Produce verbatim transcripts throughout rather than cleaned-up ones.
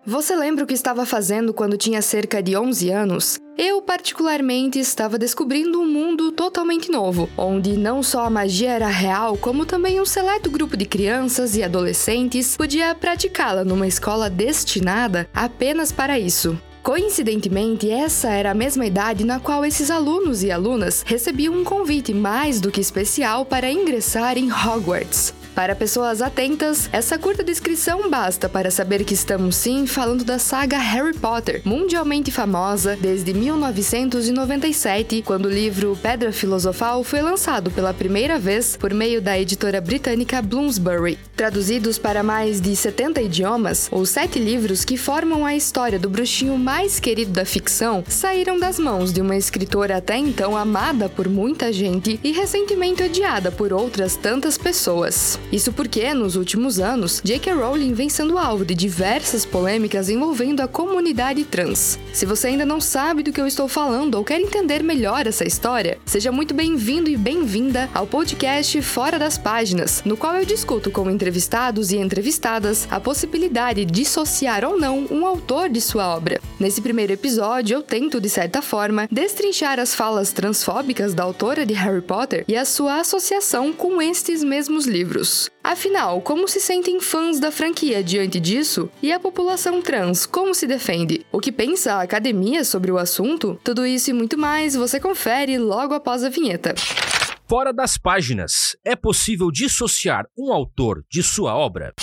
Você lembra o que estava fazendo quando tinha cerca de onze anos? Eu, particularmente, estava descobrindo um mundo totalmente novo, onde não só a magia era real, como também um seleto grupo de crianças e adolescentes podia praticá-la numa escola destinada apenas para isso. Coincidentemente, essa era a mesma idade na qual esses alunos e alunas recebiam um convite mais do que especial para ingressar em Hogwarts. Para pessoas atentas, essa curta descrição basta para saber que estamos sim falando da saga Harry Potter, mundialmente famosa desde mil novecentos e noventa e sete, quando o livro Pedra Filosofal foi lançado pela primeira vez por meio da editora britânica Bloomsbury. Traduzidos para mais de setenta idiomas, os sete livros que formam a história do bruxinho mais querido da ficção saíram das mãos de uma escritora até então amada por muita gente e recentemente odiada por outras tantas pessoas. Isso porque, nos últimos anos, J K. Rowling vem sendo alvo de diversas polêmicas envolvendo a comunidade trans. Se você ainda não sabe do que eu estou falando ou quer entender melhor essa história, seja muito bem-vindo e bem-vinda ao podcast Fora das Páginas, no qual eu discuto com entrevistados e entrevistadas a possibilidade de dissociar ou não um autor de sua obra. Nesse primeiro episódio, eu tento, de certa forma, destrinchar as falas transfóbicas da autora de Harry Potter e a sua associação com estes mesmos livros. Afinal, como se sentem fãs da franquia diante disso? E a população trans, como se defende? O que pensa a academia sobre o assunto? Tudo isso e muito mais você confere logo após a vinheta. Fora das páginas, é possível dissociar um autor de sua obra?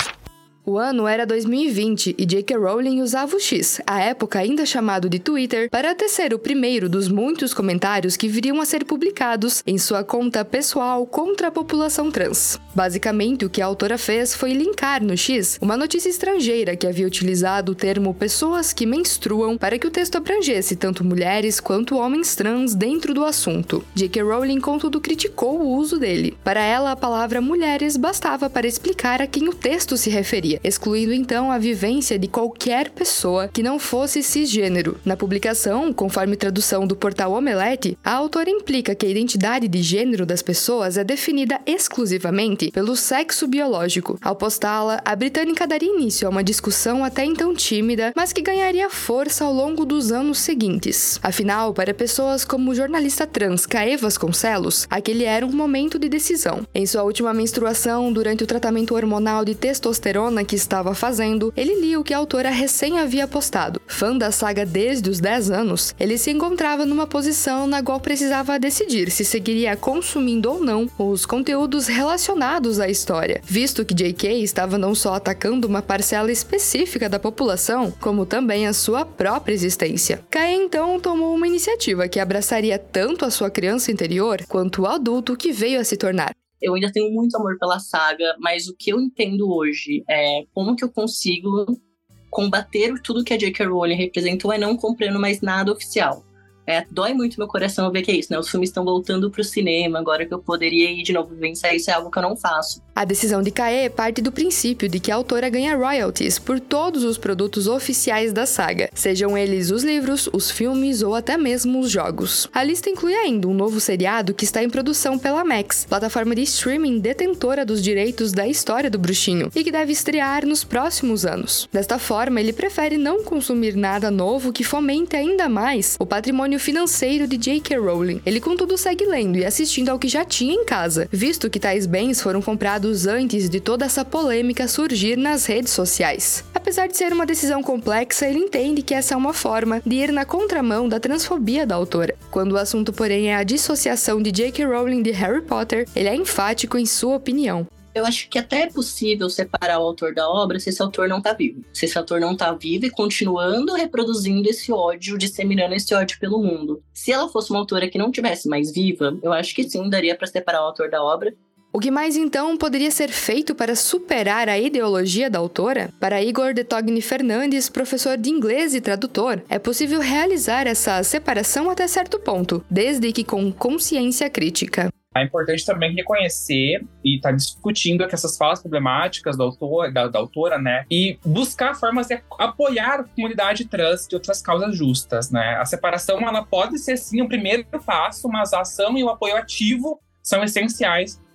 O ano era dois mil e vinte e J K. Rowling usava o X, à época ainda chamado de Twitter, para tecer o primeiro dos muitos comentários que viriam a ser publicados em sua conta pessoal contra a população trans. Basicamente, o que a autora fez foi linkar no X uma notícia estrangeira que havia utilizado o termo pessoas que menstruam para que o texto abrangesse tanto mulheres quanto homens trans dentro do assunto. J K. Rowling, contudo, criticou o uso dele. Para ela, a palavra mulheres bastava para explicar a quem o texto se referia, excluindo então a vivência de qualquer pessoa que não fosse cisgênero. Na publicação, conforme tradução do portal Omelete, a autora implica que a identidade de gênero das pessoas é definida exclusivamente pelo sexo biológico. Ao postá-la, a britânica daria início a uma discussão até então tímida, mas que ganharia força ao longo dos anos seguintes. Afinal, para pessoas como o jornalista trans Caê Vasconcelos, aquele era um momento de decisão. Em sua última menstruação, durante o tratamento hormonal de testosterona que estava fazendo, ele lia o que a autora recém havia postado. Fã da saga desde os dez anos, ele se encontrava numa posição na qual precisava decidir se seguiria consumindo ou não os conteúdos relacionados à história, visto que J K estava não só atacando uma parcela específica da população, como também a sua própria existência. Caê então tomou uma iniciativa que abraçaria tanto a sua criança interior quanto o adulto que veio a se tornar. Eu ainda tenho muito amor pela saga, mas o que eu entendo hoje é como que eu consigo combater tudo que a J K. Rowling representou é não comprando mais nada oficial. É, dói muito meu coração ver que é isso, né? Os filmes estão voltando pro cinema, agora que eu poderia ir de novo vivenciar isso é algo que eu não faço. A decisão de Caê parte do princípio de que a autora ganha royalties por todos os produtos oficiais da saga, sejam eles os livros, os filmes ou até mesmo os jogos. A lista inclui ainda um novo seriado que está em produção pela Max, plataforma de streaming detentora dos direitos da história do bruxinho, e que deve estrear nos próximos anos. Desta forma, ele prefere não consumir nada novo que fomente ainda mais o patrimônio financeiro de J K. Rowling. Ele, contudo, segue lendo e assistindo ao que já tinha em casa, visto que tais bens foram comprados antes de toda essa polêmica surgir nas redes sociais. Apesar de ser uma decisão complexa, ele entende que essa é uma forma de ir na contramão da transfobia da autora. Quando o assunto, porém, é a dissociação de J K. Rowling de Harry Potter, ele é enfático em sua opinião. Eu acho que até é possível separar o autor da obra se esse autor não tá vivo. Se esse autor não tá vivo e continuando reproduzindo esse ódio, disseminando esse ódio pelo mundo. Se ela fosse uma autora que não tivesse mais viva, eu acho que sim, daria pra separar o autor da obra. O que mais, então, poderia ser feito para superar a ideologia da autora? Para Igor de Togni Fernandes, professor de inglês e tradutor, é possível realizar essa separação até certo ponto, desde que com consciência crítica. É importante também reconhecer e estar tá discutindo que essas falas problemáticas da autora, da, da autora, né? E buscar formas de apoiar a comunidade trans de outras causas justas, né? A separação, ela pode ser, sim, o primeiro passo, mas a ação e o apoio ativo são essenciais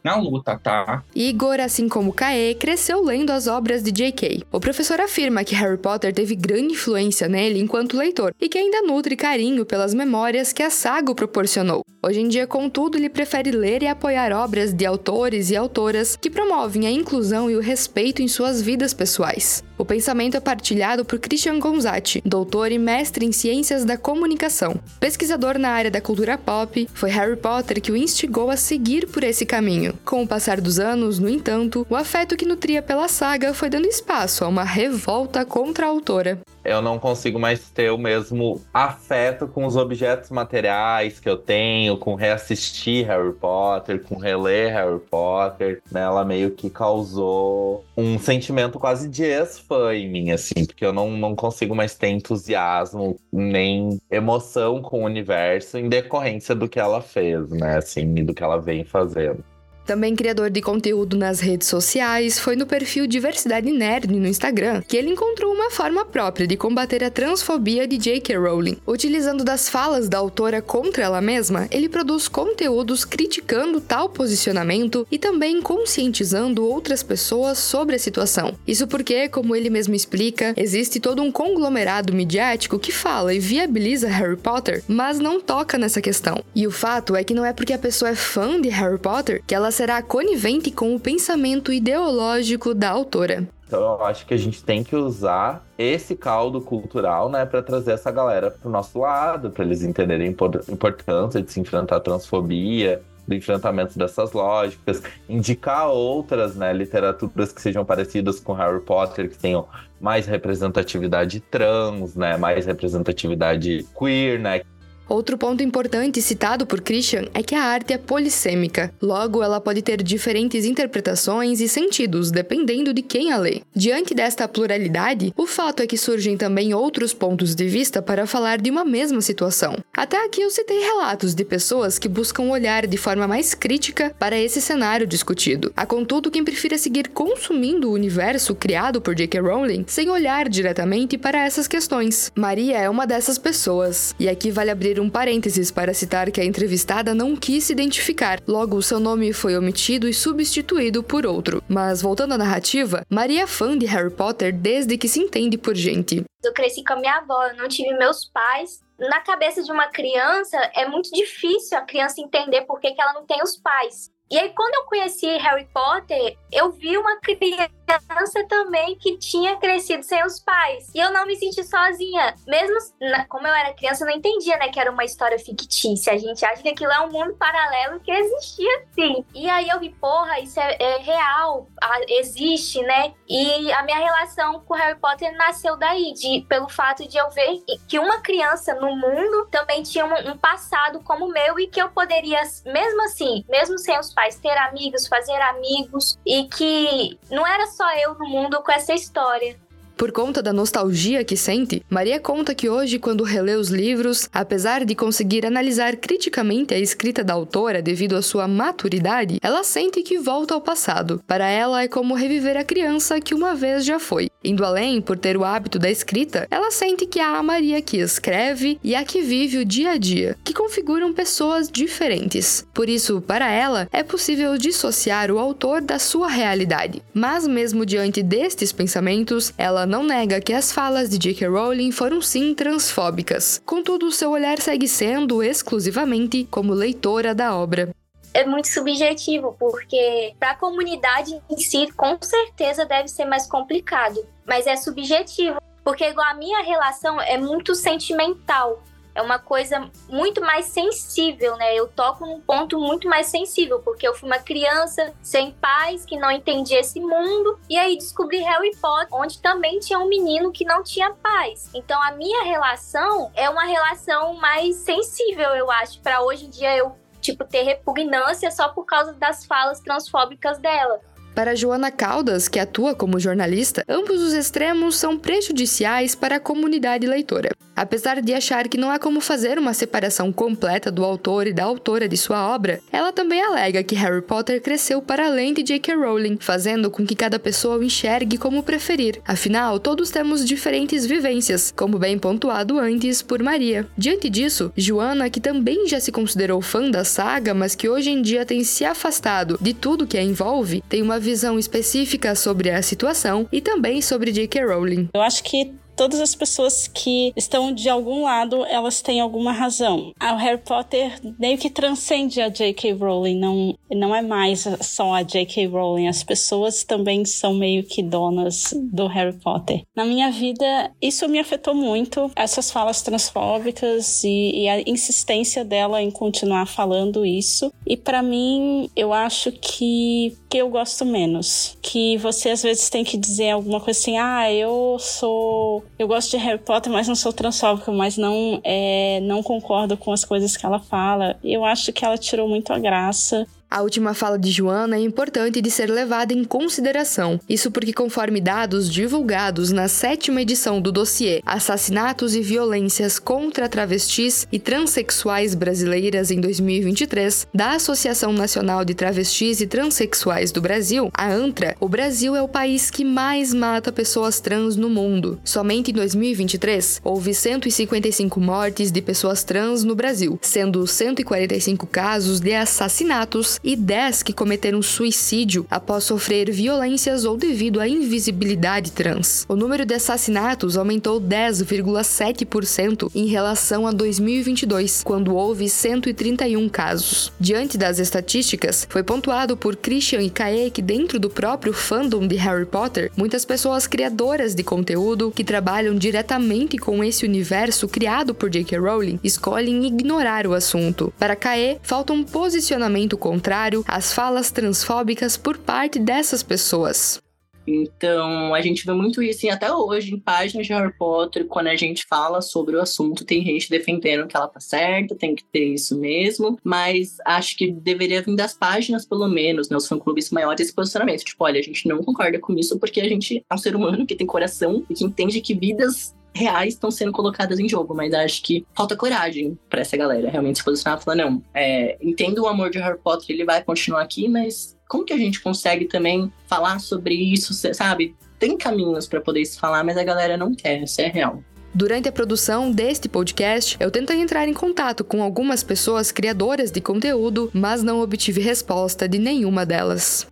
na luta, tá? Igor, assim como Kae, cresceu lendo as obras de J K. O professor afirma que Harry Potter teve grande influência nele enquanto leitor e que ainda nutre carinho pelas memórias que a saga o proporcionou. Hoje em dia, contudo, ele prefere ler e apoiar obras de autores e autoras que promovem a inclusão e o respeito em suas vidas pessoais. O pensamento é partilhado por Christian Gonzatti, doutor e mestre em ciências da comunicação. Pesquisador na área da cultura pop, foi Harry Potter que o instigou a seguir por esse caminho. Com o passar dos anos, no entanto, o afeto que nutria pela saga foi dando espaço a uma revolta contra a autora. Eu não consigo mais ter o mesmo afeto com os objetos materiais que eu tenho, com reassistir Harry Potter, com reler Harry Potter. Ela meio que causou um sentimento quase de ex-fã em mim, assim, porque eu não, não consigo mais ter entusiasmo nem emoção com o universo em decorrência do que ela fez, né, assim, e do que ela vem fazendo. Também criador de conteúdo nas redes sociais, foi no perfil Diversidade Nerd no Instagram que ele encontrou uma forma própria de combater a transfobia de J K Rowling. Utilizando das falas da autora contra ela mesma, ele produz conteúdos criticando tal posicionamento e também conscientizando outras pessoas sobre a situação. Isso porque, como ele mesmo explica, existe todo um conglomerado midiático que fala e viabiliza Harry Potter, mas não toca nessa questão. E o fato é que não é porque a pessoa é fã de Harry Potter que ela será conivente com o pensamento ideológico da autora. Então eu acho que a gente tem que usar esse caldo cultural, né, para trazer essa galera pro nosso lado, para eles entenderem a importância de se enfrentar a transfobia, do enfrentamento dessas lógicas, indicar outras, né, literaturas que sejam parecidas com Harry Potter, que tenham mais representatividade trans, né, mais representatividade queer, né. Outro ponto importante citado por Christian é que a arte é polissêmica, logo ela pode ter diferentes interpretações e sentidos, dependendo de quem a lê. Diante desta pluralidade, o fato é que surgem também outros pontos de vista para falar de uma mesma situação. Até aqui eu citei relatos de pessoas que buscam olhar de forma mais crítica para esse cenário discutido. Há contudo quem prefira seguir consumindo o universo criado por J K Rowling sem olhar diretamente para essas questões. Maria é uma dessas pessoas, e aqui vale abrir um parênteses para citar que a entrevistada não quis se identificar, logo seu nome foi omitido e substituído por outro. Mas voltando à narrativa, Maria é fã de Harry Potter desde que se entende por gente. Eu cresci com a minha avó, eu não tive meus pais. Na cabeça de uma criança, é muito difícil a criança entender por que que ela não tem os pais. E aí, quando eu conheci Harry Potter, eu vi uma criança também que tinha crescido sem os pais. E eu não me senti sozinha. Mesmo como eu era criança, eu não entendia, né, que era uma história fictícia. A gente acha que aquilo é um mundo paralelo que existia, sim. E aí eu vi, porra, isso é, é real, existe, né? E a minha relação com Harry Potter nasceu daí, de, pelo fato de eu ver que uma criança no mundo também tinha um, um passado como o meu e que eu poderia, mesmo assim, mesmo sem os pais, ter amigos, fazer amigos, e que não era só eu no mundo com essa história. Por conta da nostalgia que sente, Maria conta que hoje, quando relê os livros, apesar de conseguir analisar criticamente a escrita da autora devido à sua maturidade, ela sente que volta ao passado. Para ela, é como reviver a criança que uma vez já foi. Indo além, por ter o hábito da escrita, ela sente que há a Maria que escreve e a que vive o dia a dia, que configuram pessoas diferentes. Por isso, para ela, é possível dissociar o autor da sua realidade. Mas mesmo diante destes pensamentos, ela não nega que as falas de J K Rowling foram sim transfóbicas. Contudo, seu olhar segue sendo exclusivamente como leitora da obra. É muito subjetivo, porque para a comunidade em si, com certeza deve ser mais complicado. Mas é subjetivo, porque igual a minha relação é muito sentimental. É uma coisa muito mais sensível, né? Eu toco num ponto muito mais sensível, porque eu fui uma criança sem pais, que não entendia esse mundo, e aí descobri Harry Potter, onde também tinha um menino que não tinha pais. Então a minha relação é uma relação mais sensível, eu acho, para hoje em dia eu, tipo, ter repugnância só por causa das falas transfóbicas dela. Para Joana Caldas, que atua como jornalista, ambos os extremos são prejudiciais para a comunidade leitora. Apesar de achar que não há como fazer uma separação completa do autor e da autora de sua obra, ela também alega que Harry Potter cresceu para além de J K. Rowling, fazendo com que cada pessoa o enxergue como preferir. Afinal, todos temos diferentes vivências, como bem pontuado antes por Maria. Diante disso, Joana, que também já se considerou fã da saga, mas que hoje em dia tem se afastado de tudo que a envolve, tem uma visão específica sobre a situação e também sobre J K. Rowling. Eu acho que todas as pessoas que estão de algum lado, elas têm alguma razão. O Harry Potter meio que transcende a J K. Rowling, não, não é mais só a J K. Rowling, as pessoas também são meio que donas do Harry Potter. Na minha vida, isso me afetou muito, essas falas transfóbicas e, e a insistência dela em continuar falando isso. E pra mim, eu acho que, que eu gosto menos. Que você às vezes tem que dizer alguma coisa assim, ah, eu sou... Eu gosto de Harry Potter, mas não sou transfóbica, mas não, é, não concordo com as coisas que ela fala. Eu acho que ela tirou muito a graça. A última fala de Joana é importante de ser levada em consideração. Isso porque, conforme dados divulgados na sétima edição do dossiê Assassinatos e Violências contra Travestis e Transsexuais Brasileiras em dois mil e vinte e três, da Associação Nacional de Travestis e Transsexuais do Brasil, a ANTRA, o Brasil é o país que mais mata pessoas trans no mundo. Somente em dois mil e vinte e três, houve cento e cinquenta e cinco mortes de pessoas trans no Brasil, sendo cento e quarenta e cinco casos de assassinatos e dez que cometeram suicídio após sofrer violências ou devido à invisibilidade trans. O número de assassinatos aumentou dez vírgula sete por cento em relação a dois mil e vinte e dois, quando houve cento e trinta e um casos. Diante das estatísticas, foi pontuado por Christian e Kae que dentro do próprio fandom de Harry Potter, muitas pessoas criadoras de conteúdo que trabalham diretamente com esse universo criado por J K. Rowling escolhem ignorar o assunto. Para Kae, falta um posicionamento contrário às falas transfóbicas por parte dessas pessoas. Então, a gente vê muito isso, e até hoje, em páginas de Harry Potter, quando a gente fala sobre o assunto, tem gente defendendo que ela tá certa, tem que ter isso mesmo, mas acho que deveria vir das páginas, pelo menos, né, os fã-clubes maiores, esse posicionamento. Tipo, olha, a gente não concorda com isso porque a gente é um ser humano que tem coração e que entende que vidas reais estão sendo colocadas em jogo, mas acho que falta coragem pra essa galera realmente se posicionar e falar, não, é, entendo o amor de Harry Potter, ele vai continuar aqui, mas como que a gente consegue também falar sobre isso, sabe? Tem caminhos pra poder se falar, mas a galera não quer, isso é real. Durante a produção deste podcast, eu tentei entrar em contato com algumas pessoas criadoras de conteúdo, mas não obtive resposta de nenhuma delas.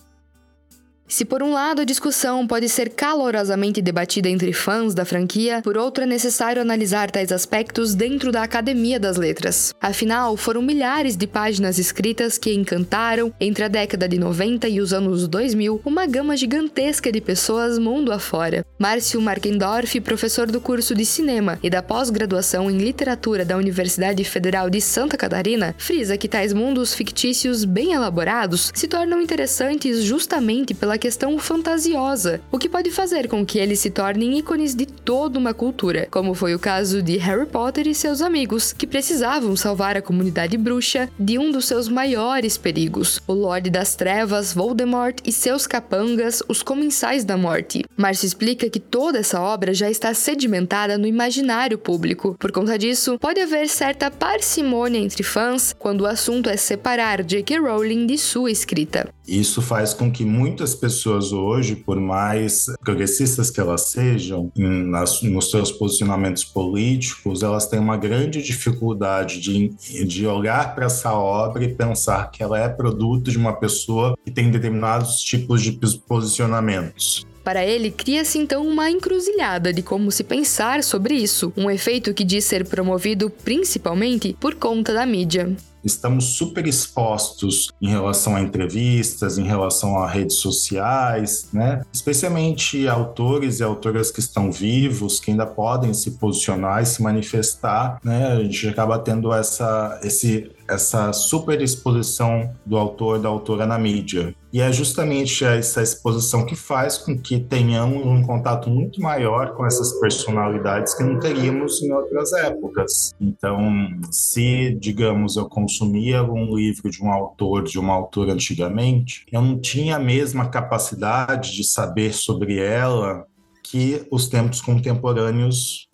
Se por um lado a discussão pode ser calorosamente debatida entre fãs da franquia, por outro é necessário analisar tais aspectos dentro da Academia das Letras. Afinal, foram milhares de páginas escritas que encantaram, entre a década de noventa e os anos dois mil, uma gama gigantesca de pessoas mundo afora. Márcio Markendorf, professor do curso de Cinema e da pós-graduação em Literatura da Universidade Federal de Santa Catarina, frisa que tais mundos fictícios bem elaborados se tornam interessantes justamente pela questão fantasiosa, o que pode fazer com que eles se tornem ícones de toda uma cultura, como foi o caso de Harry Potter e seus amigos, que precisavam salvar a comunidade bruxa de um dos seus maiores perigos, o Lorde das Trevas, Voldemort e seus capangas, os Comensais da Morte. Márcio explica que toda essa obra já está sedimentada no imaginário público. Por conta disso, pode haver certa parcimônia entre fãs quando o assunto é separar J K. Rowling de sua escrita. Isso faz com que muitas pessoas hoje, por mais progressistas que elas sejam, nas, nos seus posicionamentos políticos, elas têm uma grande dificuldade de, de olhar para essa obra e pensar que ela é produto de uma pessoa que tem determinados tipos de posicionamentos. Para ele, cria-se então uma encruzilhada de como se pensar sobre isso, um efeito que diz ser promovido principalmente por conta da mídia. Estamos super expostos em relação a entrevistas, em relação a redes sociais, né? Especialmente autores e autoras que estão vivos, que ainda podem se posicionar e se manifestar, né? A gente acaba tendo essa, esse, essa super exposição do autor, da autora na mídia. E é justamente essa exposição que faz com que tenhamos um contato muito maior com essas personalidades que não teríamos em outras épocas. Então, se, digamos, eu consumia um livro de um autor, de uma autora antigamente, eu não tinha a mesma capacidade de saber sobre ela que os tempos contemporâneos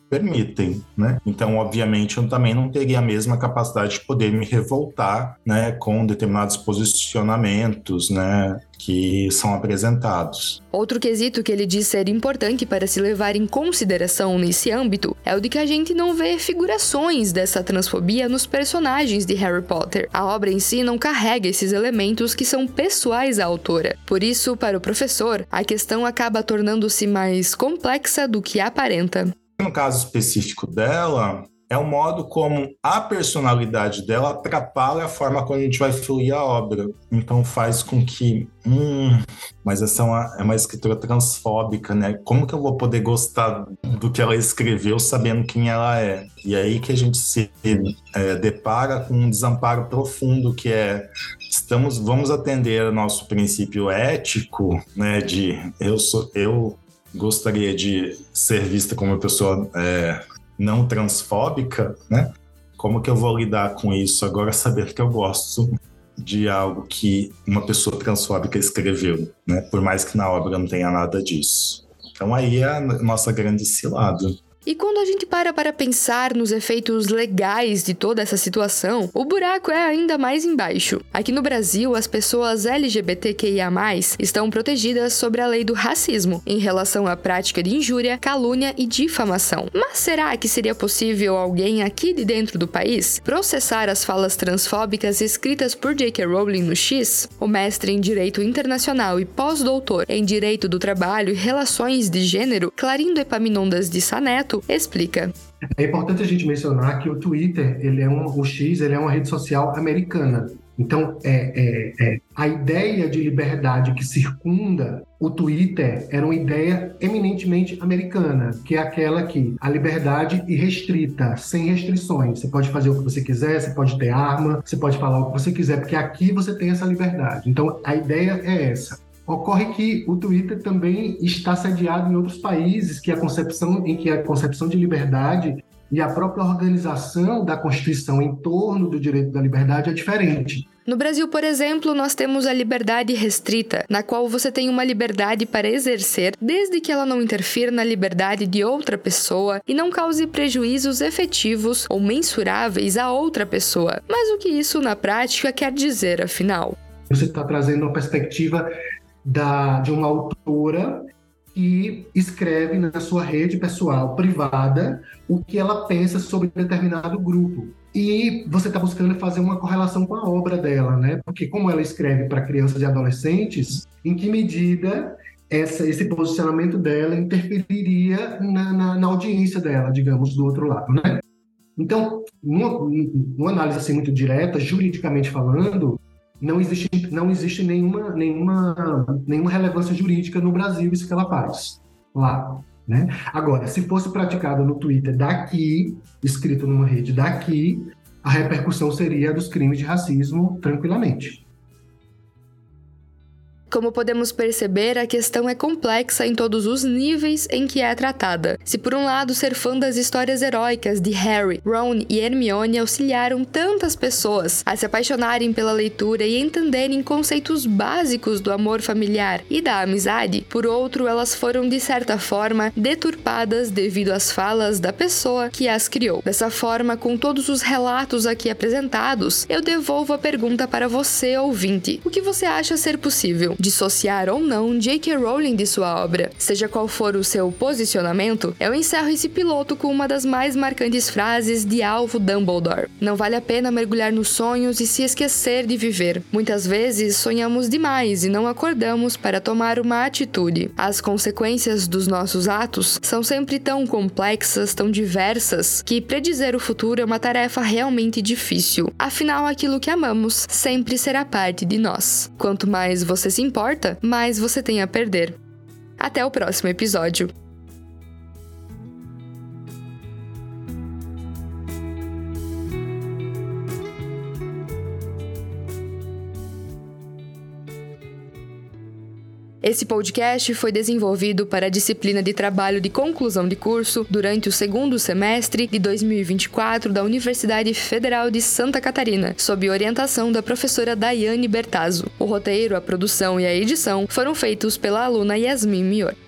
permitem, né? Então, obviamente, eu também não teria a mesma capacidade de poder me revoltar, né, com determinados posicionamentos, né, que são apresentados. Outro quesito que ele diz ser importante para se levar em consideração nesse âmbito é o de que a gente não vê figurações dessa transfobia nos personagens de Harry Potter. A obra em si não carrega esses elementos que são pessoais à autora. Por isso, para o professor, a questão acaba tornando-se mais complexa do que aparenta. No caso específico dela, é o modo como a personalidade dela atrapalha a forma como a gente vai fluir a obra. Então faz com que... Hum, mas essa é uma, é uma escritora transfóbica, né? Como que eu vou poder gostar do que ela escreveu sabendo quem ela é? E aí que a gente se é, depara com um desamparo profundo, que é... Estamos, vamos atender ao nosso princípio ético, né? De eu sou... Eu, gostaria de ser vista como uma pessoa é, não transfóbica, né? Como que eu vou lidar com isso agora, saber que eu gosto de algo que uma pessoa transfóbica escreveu, né? Por mais que na obra não tenha nada disso. Então aí é a nossa grande cilada. E quando a gente para para pensar nos efeitos legais de toda essa situação, o buraco é ainda mais embaixo. Aqui no Brasil, as pessoas L G B T Q I A mais, estão protegidas sobre a lei do racismo, em relação à prática de injúria, calúnia e difamação. Mas será que seria possível alguém aqui de dentro do país processar as falas transfóbicas escritas por J K Rowling no X? O mestre em Direito Internacional e pós-doutor em Direito do Trabalho e Relações de Gênero, Clarindo Epaminondas de Sá Neto, explica. É importante a gente mencionar que o Twitter, ele é um, o X, ele é uma rede social americana. Então, é, é, é, a ideia de liberdade que circunda o Twitter era uma ideia eminentemente americana, que é aquela que a liberdade irrestrita, sem restrições. Você pode fazer o que você quiser, você pode ter arma, você pode falar o que você quiser, porque aqui você tem essa liberdade. Então, a ideia é essa. Ocorre que o Twitter também está sediado em outros países que a concepção, em que a concepção de liberdade e a própria organização da Constituição em torno do direito da liberdade é diferente. No Brasil, por exemplo, nós temos a liberdade restrita, na qual você tem uma liberdade para exercer, desde que ela não interfira na liberdade de outra pessoa e não cause prejuízos efetivos ou mensuráveis a outra pessoa. Mas o que isso, na prática, quer dizer, afinal? Você está trazendo uma perspectiva Da, de uma autora que escreve na sua rede pessoal, privada, o que ela pensa sobre determinado grupo. E você está buscando fazer uma correlação com a obra dela, né? Porque como ela escreve para crianças e adolescentes, em que medida essa, esse posicionamento dela interferiria na, na, na audiência dela, digamos, do outro lado, né? Então, numa, numa análise assim, muito direta, juridicamente falando, Não existe, não existe nenhuma, nenhuma, nenhuma relevância jurídica no Brasil isso que ela faz lá, né? Agora, se fosse praticado no Twitter daqui, escrito numa rede daqui, a repercussão seria a dos crimes de racismo tranquilamente. Como podemos perceber, a questão é complexa em todos os níveis em que é tratada. Se por um lado ser fã das histórias heróicas de Harry, Ron e Hermione auxiliaram tantas pessoas a se apaixonarem pela leitura e entenderem conceitos básicos do amor familiar e da amizade, por outro, elas foram de certa forma deturpadas devido às falas da pessoa que as criou. Dessa forma, com todos os relatos aqui apresentados, eu devolvo a pergunta para você, ouvinte. O que você acha ser possível? Dissociar ou não J K Rowling de sua obra? Seja qual for o seu posicionamento, eu encerro esse piloto com uma das mais marcantes frases de Alvo Dumbledore. Não vale a pena mergulhar nos sonhos e se esquecer de viver. Muitas vezes sonhamos demais e não acordamos para tomar uma atitude. As consequências dos nossos atos são sempre tão complexas, tão diversas, que predizer o futuro é uma tarefa realmente difícil. Afinal, aquilo que amamos sempre será parte de nós. Quanto mais você se importa, mais você tem a perder. Até o próximo episódio. Esse podcast foi desenvolvido para a disciplina de trabalho de conclusão de curso durante o segundo semestre de dois mil e vinte e quatro da Universidade Federal de Santa Catarina, sob orientação da professora Daiane Bertazzo. O roteiro, a produção e a edição foram feitos pela aluna Yasmin Mior.